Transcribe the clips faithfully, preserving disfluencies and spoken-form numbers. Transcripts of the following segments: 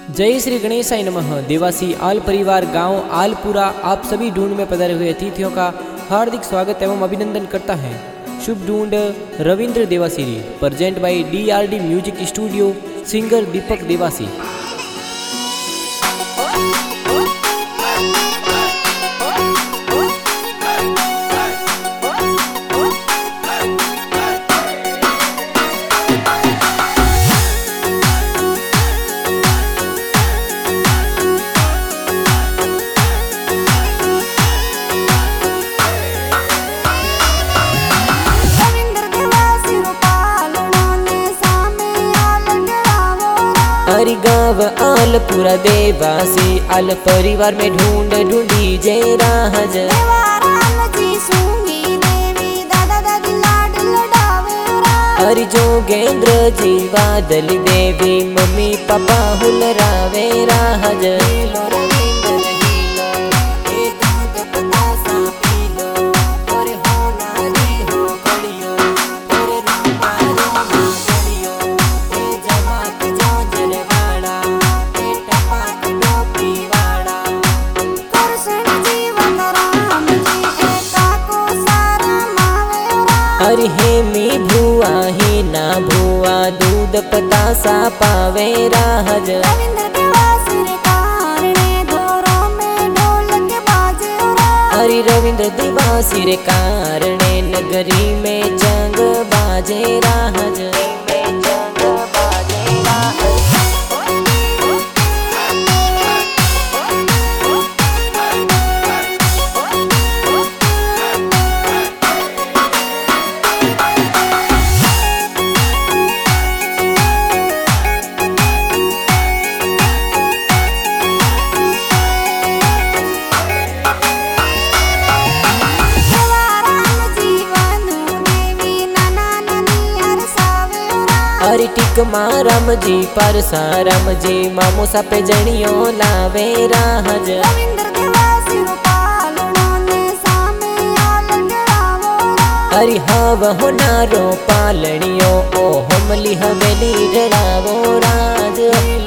जय श्री गणेशाय नमः। देवासी आल परिवार गांव आलपुरा आप सभी ढूंढ में पधारे हुए अतिथियों का हार्दिक स्वागत एवं अभिनंदन करता है। शुभ ढूंढ Ravindra Devasi present by D R D music studio, singer Deepak Devasi. Hari गाँव आलपुरा देवासी आल परिवार में ढूंढ ढूंढी जय राज। हरि जोगेंद्र जी बादल देवी मम्मी पापा हुलरावे राज। हरि हेमी भुआ ही ना भुआ दूध पतासा पावे राज। हरि रविंद्र दिवासी रे कारणे नगरी में जंग बाजे राज। हरि टिक राम जी परसा राम जी मामो सापे जणियो लावे राज। हरि हाव होनारो पालणियो ओ हमली हवेली रड़ावो राज।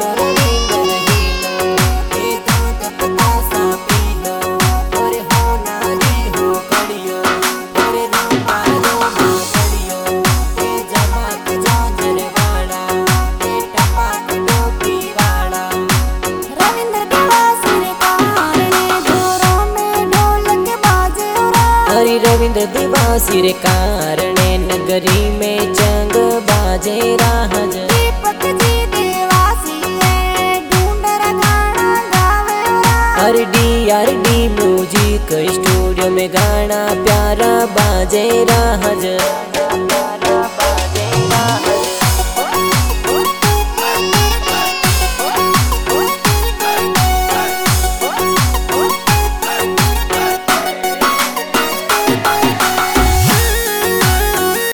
हरि रविंद्र दिवासी रे कारणे नगरी में जंग बाजे राज। दीपक जी देवासी है ढूंढ गाना गावे। Hari D R D music studio में गाना प्यारा बाजे राज।